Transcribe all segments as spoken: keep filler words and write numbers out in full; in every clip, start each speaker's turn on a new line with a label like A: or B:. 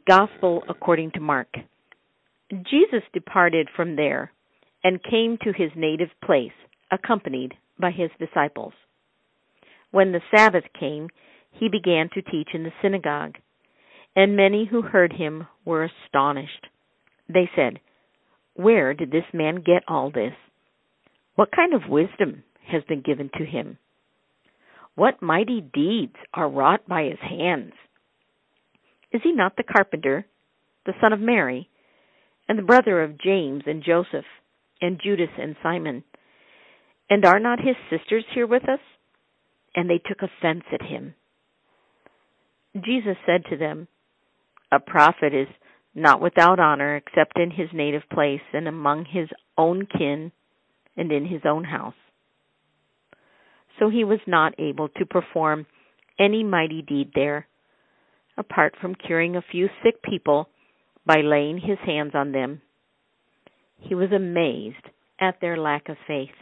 A: Gospel according to Mark. Jesus departed from there and came to his native place, accompanied by his disciples. When the Sabbath came, he began to teach in the synagogue, and many who heard him were astonished. They said, "Where did this man get all this? What kind of wisdom has been given to him? What mighty deeds are wrought by his hands? Is he not the carpenter, the son of Mary, and the brother of James and Joseph, and Judas and Simon? And are not his sisters here with us?" And they took offense at him. Jesus said to them, "A prophet is not without honor except in his native place and among his own kin and in his own house." So he was not able to perform any mighty deed there, apart from curing a few sick people by laying his hands on them. He was amazed at their lack of faith.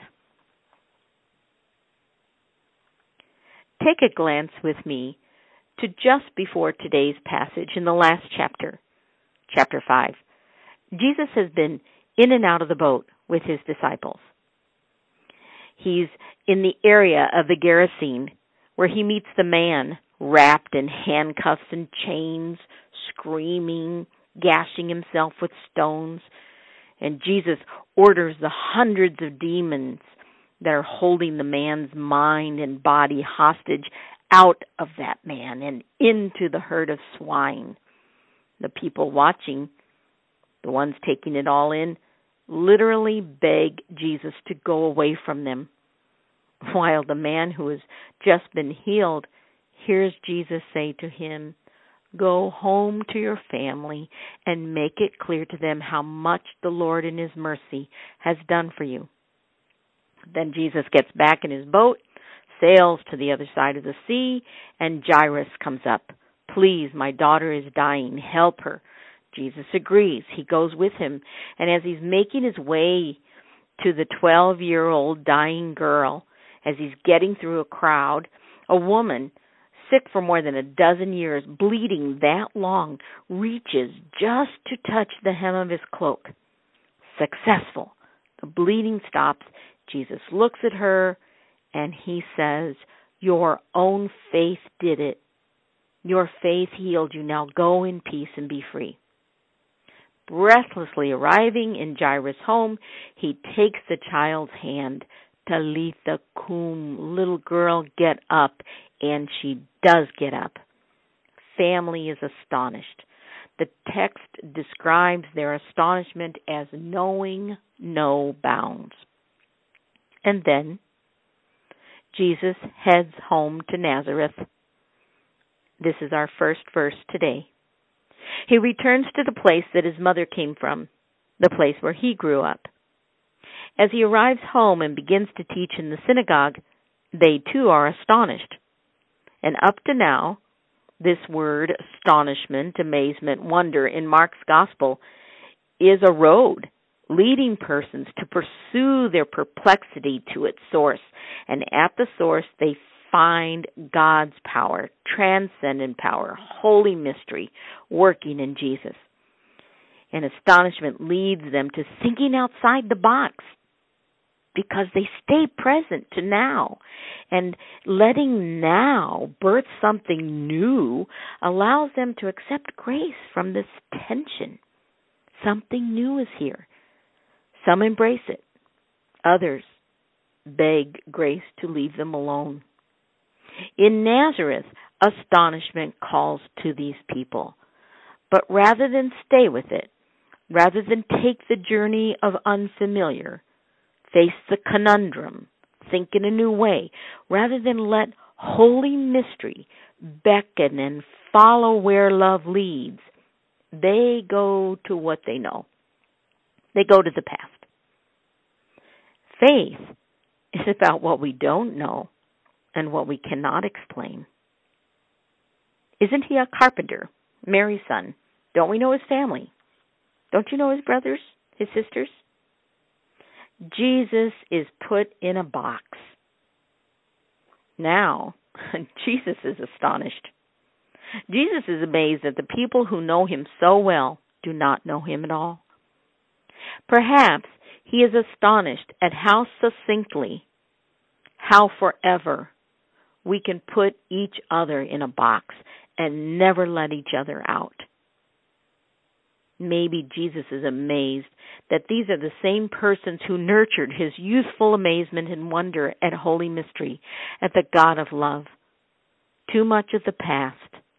A: Take a glance with me to just before today's passage in the last chapter, chapter five. Jesus has been in and out of the boat with his disciples. He's in the area of the Gerasene where he meets the man wrapped in handcuffs and chains, screaming, gashing himself with stones. And Jesus orders the hundreds of demons that are holding the man's mind and body hostage out of that man and into the herd of swine. The people watching, the ones taking it all in, literally beg Jesus to go away from them, while the man who has just been healed hears Jesus say to him, "Go home to your family and make it clear to them how much the Lord in his mercy has done for you." Then Jesus gets back in his boat, sails to the other side of the sea, and Jairus comes up. "Please, my daughter is dying. Help her." Jesus agrees. He goes with him, and as he's making his way to the twelve-year-old dying girl, as he's getting through a crowd, a woman, sick for more than a dozen years, bleeding that long, reaches just to touch the hem of his cloak. Successful. The bleeding stops. Jesus looks at her, and he says, "Your own faith did it. Your faith healed you. Now go in peace and be free." Breathlessly arriving in Jairus' home, he takes the child's hand. "Talitha cum," little girl, get up. And she does get up. Family is astonished. The text describes their astonishment as knowing no bounds. And then Jesus heads home to Nazareth. This is our first verse today. He returns to the place that his mother came from, the place where he grew up. As he arrives home and begins to teach in the synagogue, they too are astonished. And up to now, this word, astonishment, amazement, wonder, in Mark's gospel, is a road leading persons to pursue their perplexity to its source. And at the source, they find God's power, transcendent power, holy mystery, working in Jesus. And astonishment leads them to thinking outside the box, because they stay present to now. And letting now birth something new allows them to accept grace from this tension. Something new is here. Some embrace it. Others beg grace to leave them alone. In Nazareth, astonishment calls to these people. But rather than stay with it, rather than take the journey of unfamiliar, face the conundrum, think in a new way, rather than let holy mystery beckon and follow where love leads, they go to what they know. They go to the past. Faith is about what we don't know and what we cannot explain. Isn't he a carpenter, Mary's son? Don't we know his family? Don't you know his brothers, his sisters? Jesus is put in a box. Now, Jesus is astonished. Jesus is amazed that the people who know him so well do not know him at all. Perhaps he is astonished at how succinctly, how forever, we can put each other in a box and never let each other out. Maybe Jesus is amazed that these are the same persons who nurtured his youthful amazement and wonder at holy mystery, at the God of love. Too much of the past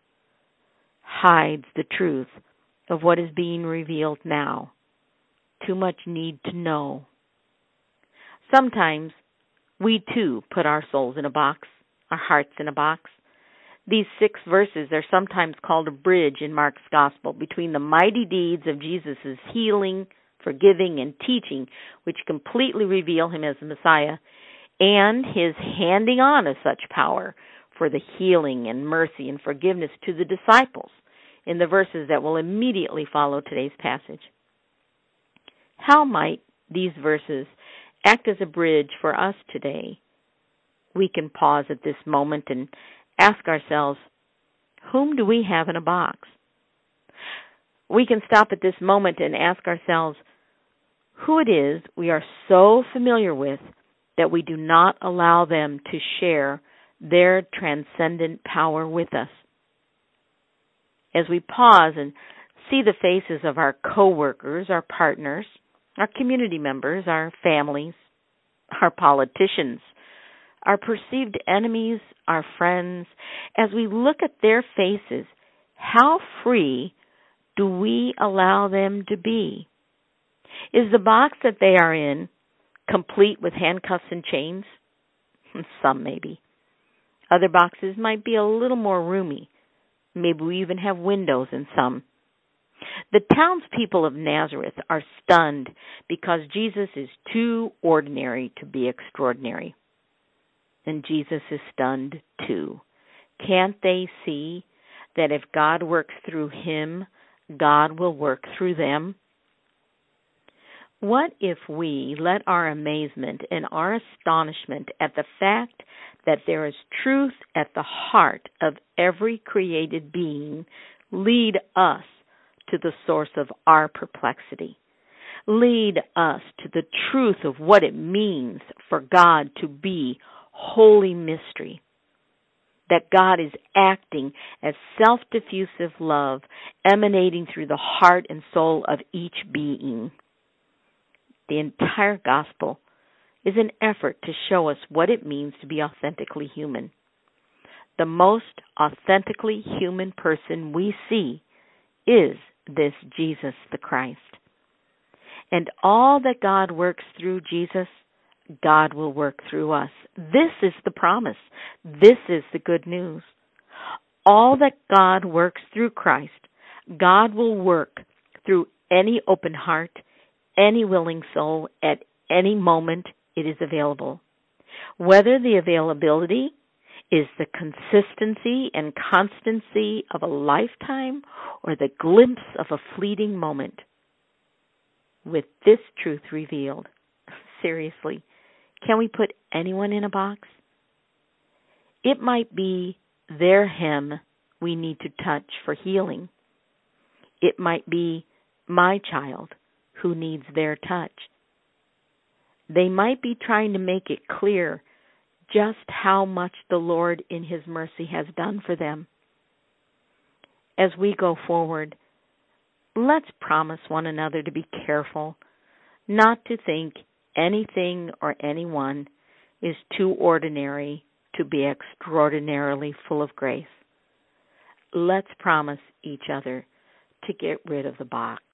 A: hides the truth of what is being revealed now. Too much need to know. Sometimes we too put our souls in a box, our hearts in a box. These six verses are sometimes called a bridge in Mark's gospel between the mighty deeds of Jesus' healing, forgiving, and teaching, which completely reveal him as the Messiah, and his handing on of such power for the healing and mercy and forgiveness to the disciples in the verses that will immediately follow today's passage. How might these verses act as a bridge for us today? We can pause at this moment and ask ourselves, whom do we have in a box? We can stop at this moment and ask ourselves who it is we are so familiar with that we do not allow them to share their transcendent power with us. As we pause and see the faces of our co-workers, our partners, our community members, our families, our politicians, our perceived enemies, our friends, as we look at their faces, how free do we allow them to be? Is the box that they are in complete with handcuffs and chains? Some maybe. Other boxes might be a little more roomy. Maybe we even have windows in some. The townspeople of Nazareth are stunned because Jesus is too ordinary to be extraordinary. And Jesus is stunned too. Can't they see that if God works through him, God will work through them? What if we let our amazement and our astonishment at the fact that there is truth at the heart of every created being lead us to the source of our perplexity? Lead us to the truth of what it means for God to be holy mystery, that God is acting as self-diffusive love emanating through the heart and soul of each being. The entire gospel is an effort to show us what it means to be authentically human. The most authentically human person we see is this Jesus the Christ. And all that God works through Jesus, God will work through us. This is the promise. This is the good news. All that God works through Christ, God will work through any open heart, any willing soul, at any moment it is available. Whether the availability is the consistency and constancy of a lifetime or the glimpse of a fleeting moment. With this truth revealed, seriously, can we put anyone in a box? It might be their hem we need to touch for healing. It might be my child who needs their touch. They might be trying to make it clear just how much the Lord in his mercy has done for them. As we go forward, let's promise one another to be careful, not to think anything or anyone is too ordinary to be extraordinarily full of grace. Let's promise each other to get rid of the box.